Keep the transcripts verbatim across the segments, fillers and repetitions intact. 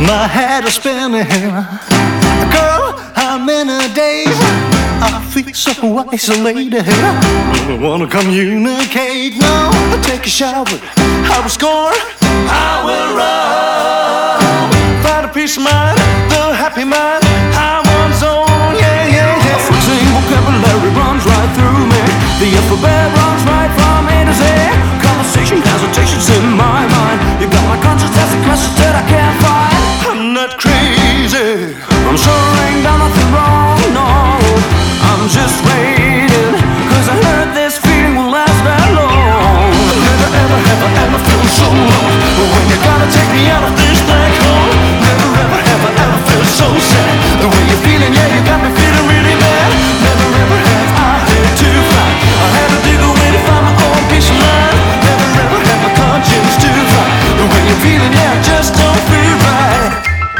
My head is spinning. Girl, how many days I feel so isolated? I wanna communicate now. I take a shower, I will score, I will run. Find a peace of mind, the happy mind, I want zone, yeah, yeah, yeah. Freezing vocabulary runs right through me. The alphabet runs right from A to Z. Conversation, hesitations in my mind. You got my conscience asking questions that I can't find. I'm not crazy, I'm sure ain't done nothing wrong, no. I'm just waiting, cause I heard this feeling will last that long. never ever ever ever feel so low. When you gotta take me out of this black hole. Never ever ever ever feel so sad. The way you're feeling, yeah, you got me feeling really bad. Never ever have I had to fight. I had to dig away to find my own peace of mind. Never ever had my conscience to fight. The way you're feeling, yeah, I just don't feel right.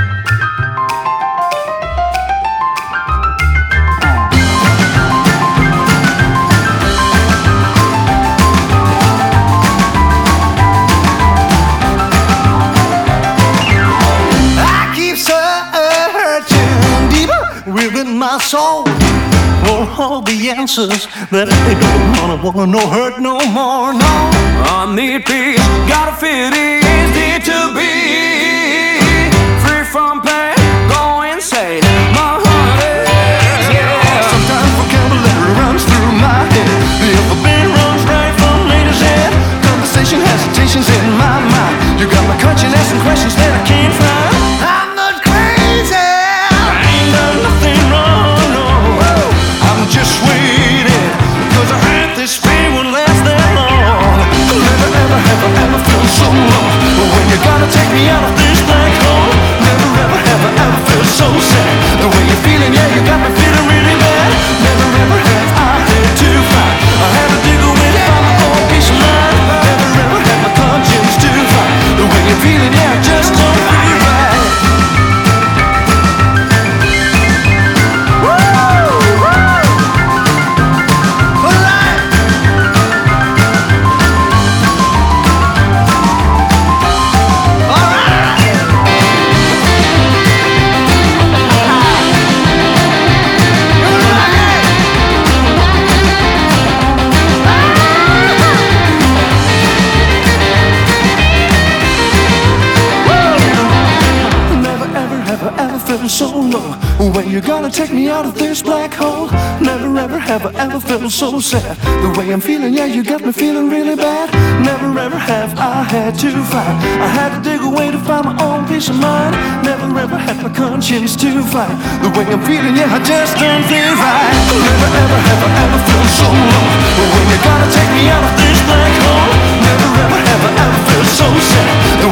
Within my soul for all the answers that I don't wanna wanna know hurt no more, no. I need peace, gotta feel easy to be free from pain, go insane. My heart is, yeah. Sometimes vocabulary runs through my head. The alphabet runs right from A to Z. Conversation, hesitations in my mind. You got my conscience asking questions that I can't find. I'm not crazy, nothing wrong, no. I'm just waiting, cause I heard this pain won't last that long. Never ever ever ever feel so low. When you gotta take me out of this black hole. Never ever ever ever feel so sad. The way you're feeling, yeah, you got me feeling really bad. Never ever have I had to fight. I had to dig away to find my own peace of mind. Never ever had my conscience to fight. The way you're feeling, yeah, I just don't feel right. So low, when you gonna take me out of this black hole? Never ever have I ever felt so sad. The way I'm feeling, yeah, you got me feeling really bad. Never ever have I had to fight. I had to dig away to find my own peace of mind. Never ever had my conscience to fight. The way I'm feeling, yeah, I just don't feel right. Never ever have I ever felt so low. When you gonna take me out of this black hole? Never ever have I ever felt so sad. The